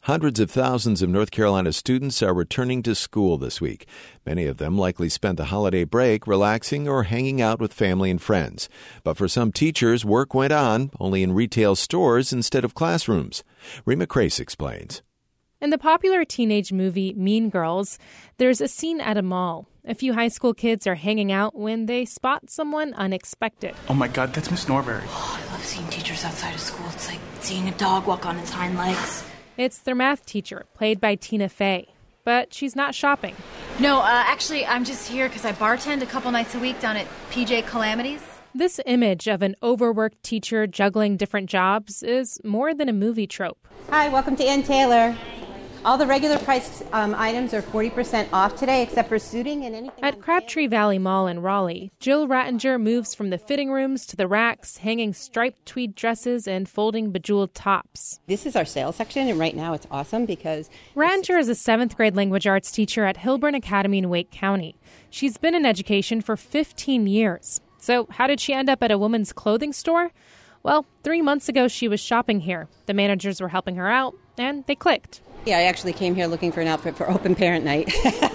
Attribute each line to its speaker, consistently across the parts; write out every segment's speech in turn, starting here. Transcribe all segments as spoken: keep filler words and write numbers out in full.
Speaker 1: Hundreds of thousands of North Carolina students are returning to school this week. Many of them likely spent the holiday break relaxing or hanging out with family and friends. But for some teachers, work went on, only in retail stores instead of classrooms. Rima Crace explains.
Speaker 2: In the popular teenage movie Mean Girls, there's a scene at a mall. A few high school kids are hanging out when they spot someone unexpected.
Speaker 3: Oh my God, that's Miss Norbury.
Speaker 4: Oh, I love seeing teachers outside of school. It's like seeing a dog walk on its hind legs.
Speaker 2: It's their math teacher, played by Tina Fey. But she's not shopping.
Speaker 5: No, uh, actually, I'm just here because I bartend a couple nights a week down at P J Calamities.
Speaker 2: This image of an overworked teacher juggling different jobs is more than a movie trope.
Speaker 6: Hi, welcome to Ann Taylor. All the regular priced um, items are forty percent off today, except for suiting and anything.
Speaker 2: At Crabtree Valley Mall in Raleigh, Jill Rattinger moves from the fitting rooms to the racks, hanging striped tweed dresses and folding bejeweled tops.
Speaker 6: This is our sales section, and right now it's awesome because...
Speaker 2: Rattinger is a seventh grade language arts teacher at Hilburn Academy in Wake County. She's been in education for fifteen years. So how did she end up at a women's clothing store? Well, three months ago she was shopping here. The managers were helping her out, and they clicked.
Speaker 6: Yeah, I actually came here looking for an outfit for open parent night.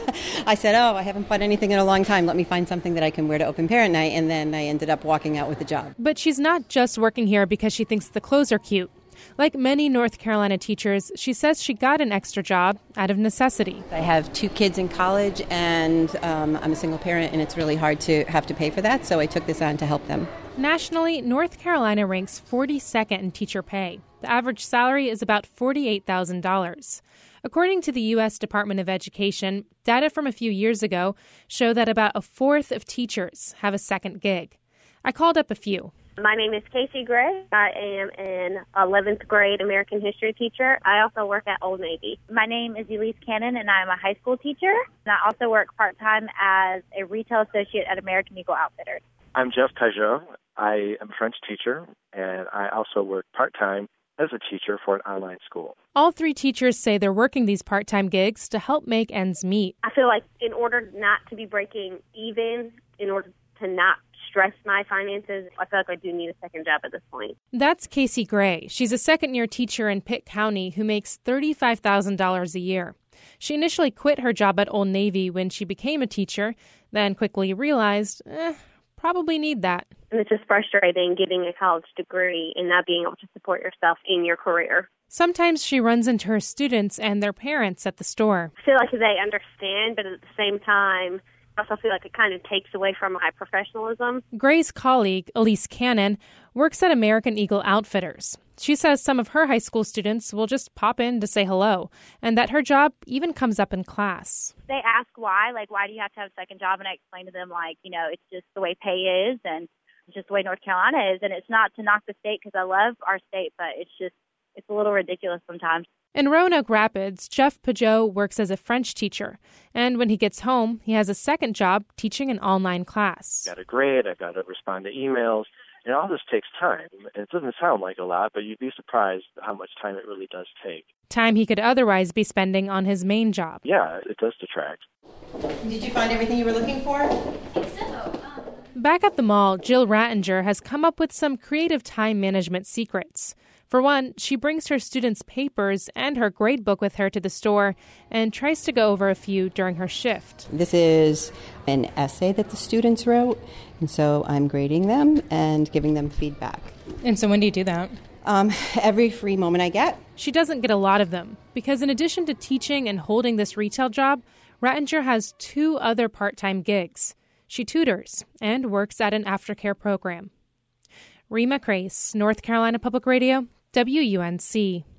Speaker 6: I said, oh, I haven't bought anything in a long time. Let me find something that I can wear to open parent night. And then I ended up walking out with a job.
Speaker 2: But she's not just working here because she thinks the clothes are cute. Like many North Carolina teachers, she says she got an extra job out of necessity.
Speaker 6: I have two kids in college, and um, I'm a single parent, and it's really hard to have to pay for that. So I took this on to help them.
Speaker 2: Nationally, North Carolina ranks forty-second in teacher pay. The average salary is about forty-eight thousand dollars. According to the U S Department of Education, data from a few years ago show that about a fourth of teachers have a second gig. I called up a few.
Speaker 7: My name is Casey Gray. I am an eleventh grade American history teacher. I also work at Old Navy.
Speaker 8: My name is Elise Cannon, and I'm a high school teacher. And I also work part-time as a retail associate at American Eagle Outfitters.
Speaker 9: I'm Jeff Peugeot. I am a French teacher, and I also work part-time as a teacher for an online school.
Speaker 2: All three teachers say they're working these part-time gigs to help make ends meet.
Speaker 7: I feel like in order not to be breaking even, in order to not stress my finances, I feel like I do need a second job at this point.
Speaker 2: That's Casey Gray. She's a second-year teacher in Pitt County who makes thirty-five thousand dollars a year. She initially quit her job at Old Navy when she became a teacher, then quickly realized, eh, probably need that.
Speaker 7: And it's just frustrating getting a college degree and not being able to support yourself in your career.
Speaker 2: Sometimes she runs into her students and their parents at the store.
Speaker 7: I feel like they understand, but at the same time, I also feel like it kind of takes away from my professionalism.
Speaker 2: Gray's colleague, Elise Cannon, works at American Eagle Outfitters. She says some of her high school students will just pop in to say hello, and that her job even comes up in class.
Speaker 8: They ask why, like, why do you have to have a second job? And I explain to them, like, you know, it's just the way pay is, and it's just the way North Carolina is. And it's not to knock the state because I love our state, but it's just, it's a little ridiculous sometimes.
Speaker 2: In Roanoke Rapids, Jeff Peugeot works as a French teacher, and when he gets home, he has a second job teaching an online class.
Speaker 9: I've got to grade, I've got to respond to emails, and all this takes time. It doesn't sound like a lot, but you'd be surprised how much time it really does take.
Speaker 2: Time he could otherwise be spending on his main job.
Speaker 9: Yeah, it does detract.
Speaker 6: Did you find everything you were looking for?
Speaker 5: I think so. Um...
Speaker 2: Back at the mall, Jill Rattinger has come up with some creative time management secrets. For one, she brings her students' papers and her gradebook with her to the store and tries to go over a few during her shift.
Speaker 6: This is an essay that the students wrote, and so I'm grading them and giving them feedback.
Speaker 2: And so when do you do that?
Speaker 6: Um, every free moment I get.
Speaker 2: She doesn't get a lot of them because in addition to teaching and holding this retail job, Rattinger has two other part-time gigs. She tutors and works at an aftercare program. Rima Crace, North Carolina Public Radio, W U N C.